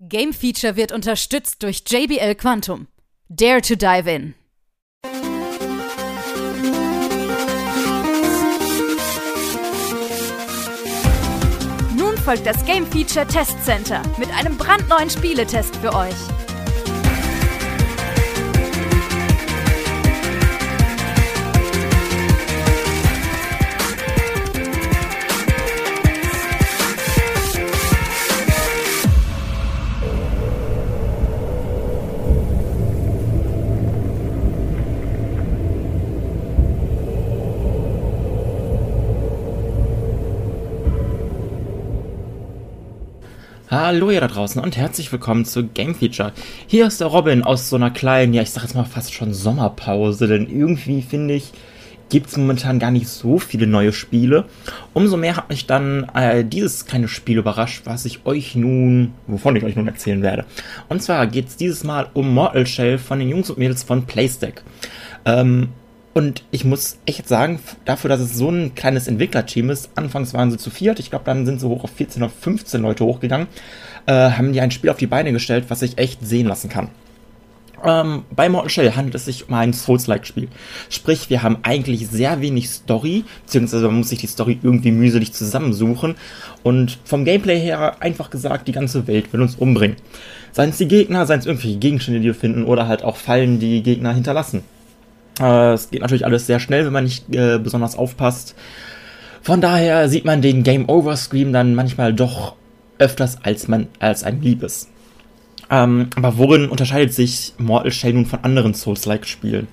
Game Feature wird unterstützt durch JBL Quantum. Dare to dive in. Nun folgt das Game Feature Test Center mit einem brandneuen Spieletest für euch. Hallo ihr da draußen und herzlich willkommen zu Game Feature. Hier ist der Robin aus so einer kleinen, ich sag jetzt mal fast schon Sommerpause, denn irgendwie finde ich, gibt es momentan gar nicht so viele neue Spiele. Umso mehr hat mich dann dieses kleine Spiel überrascht, wovon ich euch nun erzählen werde. Und zwar geht es dieses Mal um Mortal Shell von den Jungs und Mädels von Playstack. Und ich muss echt sagen, dafür, dass es so ein kleines Entwicklerteam ist, anfangs waren sie zu viert, ich glaube, dann sind sie hoch auf 14 oder 15 Leute hochgegangen, haben die ein Spiel auf die Beine gestellt, was sich echt sehen lassen kann. Bei Mortal Shell handelt es sich um ein Souls-like-Spiel. Sprich, wir haben eigentlich sehr wenig Story, beziehungsweise man muss sich die Story irgendwie mühselig zusammensuchen. Und vom Gameplay her, einfach gesagt, die ganze Welt will uns umbringen. Seien es die Gegner, seien es irgendwelche Gegenstände, die wir finden, oder halt auch Fallen, die Gegner hinterlassen. Es geht natürlich alles sehr schnell, wenn man nicht besonders aufpasst. Von daher sieht man den Game-Over-Scream dann manchmal doch öfters, als einem lieb ist. Aber worin unterscheidet sich Mortal Shell nun von anderen Souls-like-Spielen?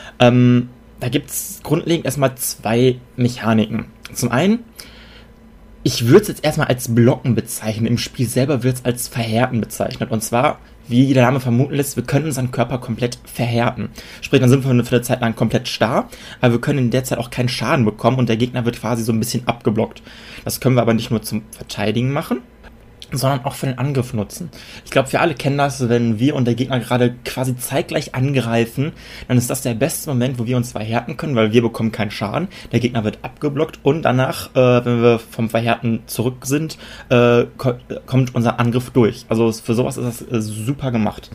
Da gibt es grundlegend erstmal zwei Mechaniken. Zum einen, ich würde es jetzt erstmal als Blocken bezeichnen, im Spiel selber wird es als Verhärten bezeichnet. Und zwar, wie der Name vermuten lässt, wir können unseren Körper komplett verhärten. Sprich, dann sind wir für eine Zeit lang komplett starr, aber wir können in der Zeit auch keinen Schaden bekommen und der Gegner wird quasi so ein bisschen abgeblockt. Das können wir aber nicht nur zum Verteidigen machen, sondern auch für den Angriff nutzen. Ich glaube, wir alle kennen das, wenn wir und der Gegner gerade quasi zeitgleich angreifen, dann ist das der beste Moment, wo wir uns verhärten können, weil wir bekommen keinen Schaden, der Gegner wird abgeblockt und danach, wenn wir vom Verhärten zurück sind, kommt unser Angriff durch. Also für sowas ist das super gemacht.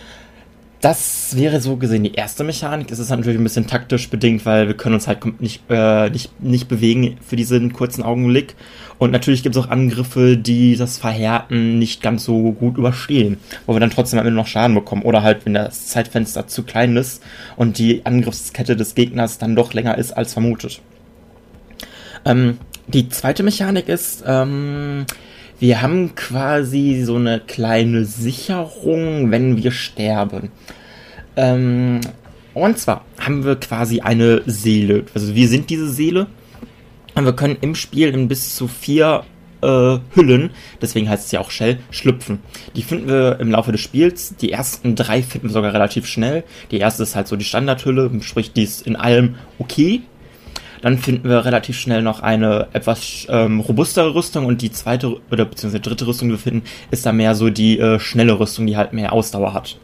Das wäre so gesehen die erste Mechanik. Es ist natürlich ein bisschen taktisch bedingt, weil wir können uns halt nicht bewegen für diesen kurzen Augenblick. Und natürlich gibt es auch Angriffe, die das Verhärten nicht ganz so gut überstehen, wo wir dann trotzdem am Ende noch Schaden bekommen. Oder halt, wenn das Zeitfenster zu klein ist und die Angriffskette des Gegners dann doch länger ist als vermutet. Die zweite Mechanik ist, wir haben quasi so eine kleine Sicherung, wenn wir sterben. Und zwar haben wir quasi eine Seele. Also wir sind diese Seele. Und wir können im Spiel in bis zu 4 Hüllen, deswegen heißt es ja auch Shell, schlüpfen. Die finden wir im Laufe des Spiels. Die ersten 3 finden wir sogar relativ schnell. Die erste ist halt so die Standardhülle, sprich die ist in allem okay. Dann finden wir relativ schnell noch eine etwas robustere Rüstung und die zweite oder beziehungsweise dritte Rüstung, die wir finden, ist da mehr so die schnelle Rüstung, die halt mehr Ausdauer hat.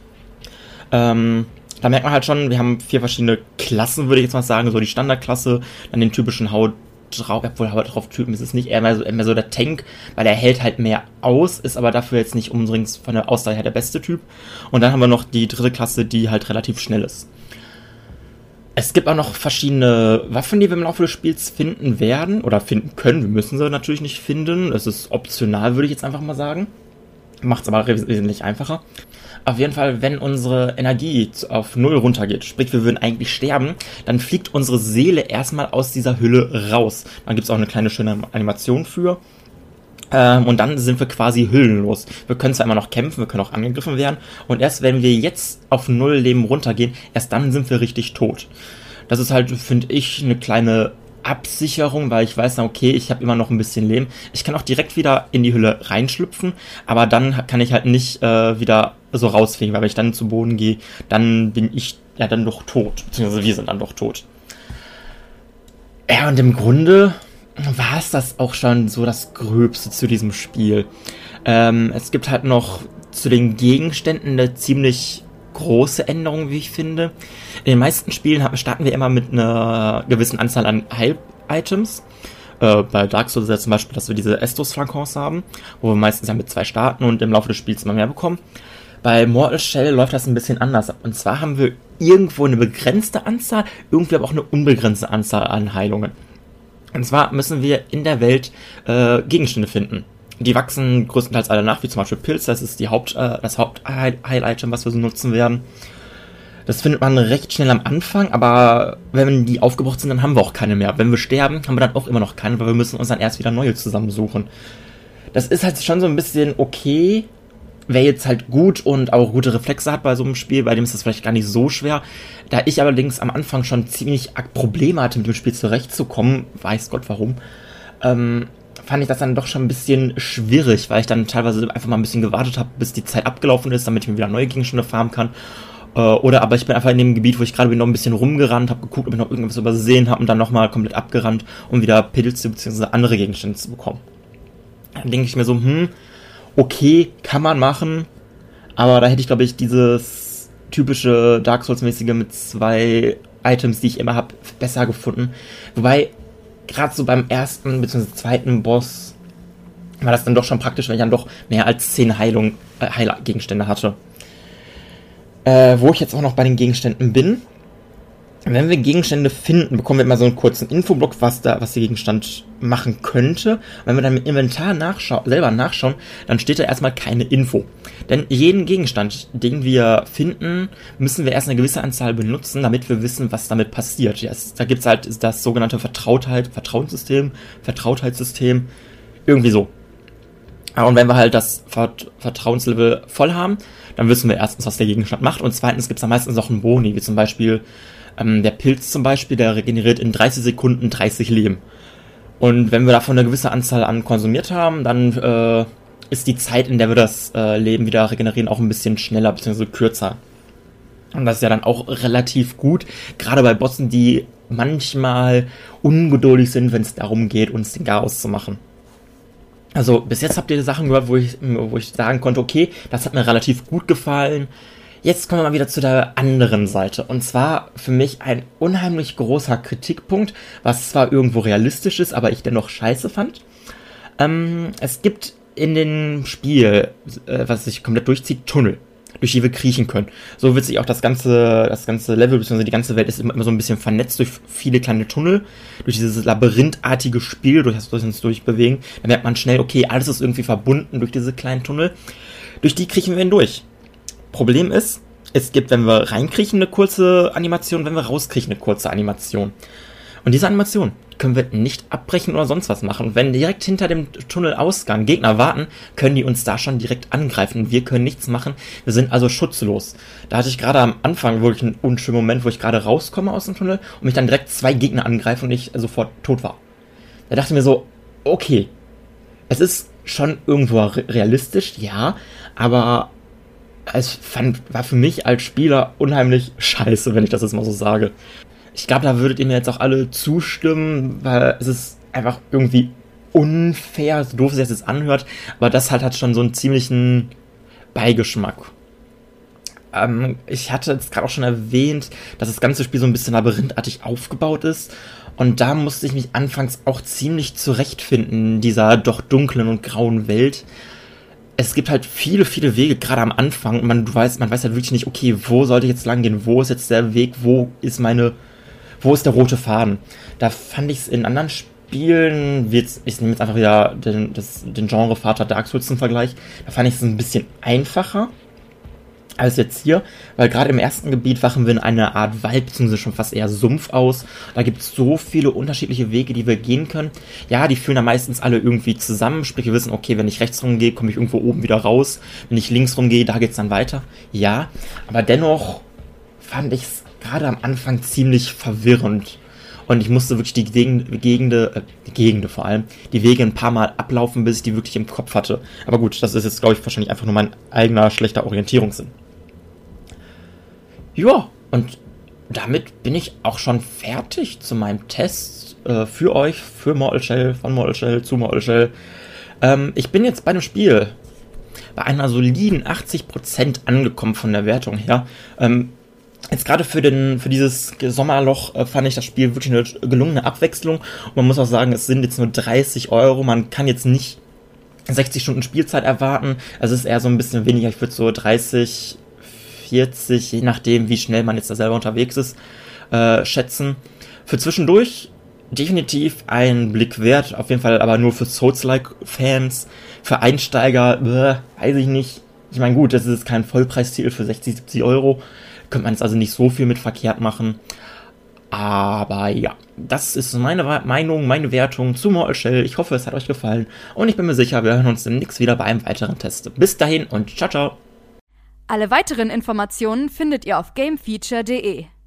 Da merkt man halt schon, wir haben 4 verschiedene Klassen, würde ich jetzt mal sagen, so die Standardklasse, dann den typischen Haut drauf Typen ist es nicht, eher mehr so der Tank, weil er hält halt mehr aus, ist aber dafür jetzt nicht unbedingt von der Ausdauer her der beste Typ. Und dann haben wir noch die dritte Klasse, die halt relativ schnell ist. Es gibt auch noch verschiedene Waffen, die wir im Laufe des Spiels finden werden oder finden können. Wir müssen sie natürlich nicht finden. Es ist optional, würde ich jetzt einfach mal sagen. Macht es aber wesentlich einfacher. Auf jeden Fall, wenn unsere Energie auf 0 runtergeht, sprich wir würden eigentlich sterben, dann fliegt unsere Seele erstmal aus dieser Hülle raus. Dann gibt es auch eine kleine schöne Animation für. Und dann sind wir quasi hüllenlos. Wir können zwar immer noch kämpfen, wir können auch angegriffen werden. Und erst wenn wir jetzt auf 0 Leben runtergehen, erst dann sind wir richtig tot. Das ist halt, finde ich, eine kleine Absicherung, weil ich weiß, okay, ich habe immer noch ein bisschen Leben. Ich kann auch direkt wieder in die Hülle reinschlüpfen, aber dann kann ich halt nicht wieder so rausfliegen, weil wenn ich dann zu Boden gehe, dann bin ich ja dann doch tot, beziehungsweise wir sind dann doch tot. Ja, und im Grunde war es das auch schon so das Gröbste zu diesem Spiel. Es gibt halt noch zu den Gegenständen eine ziemlich große Änderung, wie ich finde. In den meisten Spielen starten wir immer mit einer gewissen Anzahl an Heil-Items. bei Dark Souls ist ja zum Beispiel, dass wir diese Estus-Flankons haben, wo wir meistens ja mit 2 starten und im Laufe des Spiels immer mehr bekommen. Bei Mortal Shell läuft das ein bisschen anders ab. Und zwar haben wir irgendwo eine begrenzte Anzahl, irgendwie aber auch eine unbegrenzte Anzahl an Heilungen. Und zwar müssen wir in der Welt Gegenstände finden. Die wachsen größtenteils alle nach, wie zum Beispiel Pilze. Das ist das Haupt-Heil-Item, was wir so nutzen werden. Das findet man recht schnell am Anfang, aber wenn die aufgebraucht sind, dann haben wir auch keine mehr. Wenn wir sterben, haben wir dann auch immer noch keine, weil wir müssen uns dann erst wieder neue zusammensuchen. Das ist halt schon so ein bisschen okay. Wer jetzt halt gut und auch gute Reflexe hat bei so einem Spiel, bei dem ist das vielleicht gar nicht so schwer. Da ich allerdings am Anfang schon ziemlich Probleme hatte, mit dem Spiel zurechtzukommen, weiß Gott warum, fand ich das dann doch schon ein bisschen schwierig, weil ich dann teilweise einfach mal ein bisschen gewartet habe, bis die Zeit abgelaufen ist, damit ich mir wieder neue Gegenstände farmen kann. Aber ich bin einfach in dem Gebiet, wo ich gerade bin, noch ein bisschen rumgerannt, habe geguckt, ob ich noch irgendwas übersehen habe und dann nochmal komplett abgerannt, um wieder Pilze bzw. andere Gegenstände zu bekommen. Dann denke ich mir so, okay, kann man machen, aber da hätte ich, glaube ich, dieses typische Dark Souls-mäßige mit 2 Items, die ich immer habe, besser gefunden. Wobei, gerade so beim ersten bzw. zweiten Boss war das dann doch schon praktisch, wenn ich dann doch mehr als 10 Heilgegenstände hatte. Wo ich jetzt auch noch bei den Gegenständen bin. Wenn wir Gegenstände finden, bekommen wir immer so einen kurzen Infoblock, was der Gegenstand machen könnte. Und wenn wir dann im Inventar selber nachschauen, dann steht da erstmal keine Info. Denn jeden Gegenstand, den wir finden, müssen wir erst eine gewisse Anzahl benutzen, damit wir wissen, was damit passiert. Da gibt es halt das sogenannte Vertrautheitssystem, irgendwie so. Und wenn wir halt das Vertrauenslevel voll haben, dann wissen wir erstens, was der Gegenstand macht. Und zweitens gibt es da meistens auch einen Boni, wie zum Beispiel der Pilz zum Beispiel, der regeneriert in 30 Sekunden 30 Leben. Und wenn wir davon eine gewisse Anzahl an konsumiert haben, dann ist die Zeit, in der wir das Leben wieder regenerieren, auch ein bisschen schneller bzw. kürzer. Und das ist ja dann auch relativ gut, gerade bei Bossen, die manchmal ungeduldig sind, wenn es darum geht, uns den Garaus zu machen. Also bis jetzt habt ihr Sachen gehört, wo ich sagen konnte, okay, das hat mir relativ gut gefallen. Jetzt kommen wir mal wieder zu der anderen Seite. Und zwar für mich ein unheimlich großer Kritikpunkt, was zwar irgendwo realistisch ist, aber ich dennoch scheiße fand. Es gibt in dem Spiel, was sich komplett durchzieht, Tunnel, durch die wir kriechen können. So wird sich auch das ganze Level, bzw. die ganze Welt ist immer so ein bisschen vernetzt durch viele kleine Tunnel, durch dieses labyrinthartige Spiel, durch das wir uns durchbewegen. Da merkt man schnell, okay, alles ist irgendwie verbunden durch diese kleinen Tunnel. Durch die kriechen wir hindurch. Problem ist, es gibt, wenn wir reinkriechen, eine kurze Animation, wenn wir rauskriechen, eine kurze Animation. Und diese Animation können wir nicht abbrechen oder sonst was machen. Und wenn direkt hinter dem Tunnelausgang Gegner warten, können die uns da schon direkt angreifen. Wir können nichts machen. Wir sind also schutzlos. Da hatte ich gerade am Anfang wirklich einen unschönen Moment, wo ich gerade rauskomme aus dem Tunnel und mich dann direkt 2 Gegner angreifen und ich sofort tot war. Da dachte ich mir so, okay, es ist schon irgendwo realistisch, ja, aber war für mich als Spieler unheimlich scheiße, wenn ich das jetzt mal so sage. Ich glaube, da würdet ihr mir jetzt auch alle zustimmen, weil es ist einfach irgendwie unfair, so doof es sich jetzt anhört, aber das hat schon so einen ziemlichen Beigeschmack. Ich hatte jetzt gerade auch schon erwähnt, dass das ganze Spiel so ein bisschen labyrinthartig aufgebaut ist und da musste ich mich anfangs auch ziemlich zurechtfinden in dieser doch dunklen und grauen Welt. Es gibt halt viele, viele Wege, gerade am Anfang, und man weiß halt wirklich nicht, okay, wo sollte ich jetzt lang gehen, wo ist jetzt der Weg, wo ist der rote Faden? Da fand ich es in anderen Spielen, ich nehme jetzt einfach wieder den Genre-Vater Dark Souls zum Vergleich, da fand ich es ein bisschen einfacher als jetzt hier, weil gerade im ersten Gebiet wachen wir in einer Art Wald, beziehungsweise schon fast eher Sumpf aus. Da gibt es so viele unterschiedliche Wege, die wir gehen können. Ja, die führen da meistens alle irgendwie zusammen, sprich wir wissen, okay, wenn ich rechts rumgehe, komme ich irgendwo oben wieder raus. Wenn ich links rumgehe, da geht's dann weiter. Ja, aber dennoch fand ich es gerade am Anfang ziemlich verwirrend. Und ich musste wirklich die Gegende vor allem, die Wege ein paar Mal ablaufen, bis ich die wirklich im Kopf hatte. Aber gut, das ist jetzt, glaube ich, wahrscheinlich einfach nur mein eigener schlechter Orientierungssinn. Ja, und damit bin ich auch schon fertig zu meinem Test für euch, für Mortal Shell, von Mortal Shell zu Mortal Shell. Ich bin jetzt bei dem Spiel bei einer soliden 80% angekommen von der Wertung her. Jetzt gerade für dieses Sommerloch fand ich das Spiel wirklich eine gelungene Abwechslung. Und man muss auch sagen, es sind jetzt nur 30 Euro. Man kann jetzt nicht 60 Stunden Spielzeit erwarten. Also es ist eher so ein bisschen weniger. Ich würde so 30, 40, je nachdem, wie schnell man jetzt da selber unterwegs ist, schätzen. Für zwischendurch definitiv ein Blick wert. Auf jeden Fall aber nur für Souls-like-Fans. Für Einsteiger, weiß ich nicht. Ich meine, gut, das ist kein Vollpreistitel für 60, 70 Euro. Könnte man jetzt also nicht so viel mit verkehrt machen. Aber ja, das ist meine Meinung, meine Wertung zu Mortal Shell. Ich hoffe, es hat euch gefallen. Und ich bin mir sicher, wir hören uns demnächst wieder bei einem weiteren Test. Bis dahin und ciao, ciao. Alle weiteren Informationen findet ihr auf gamefeature.de.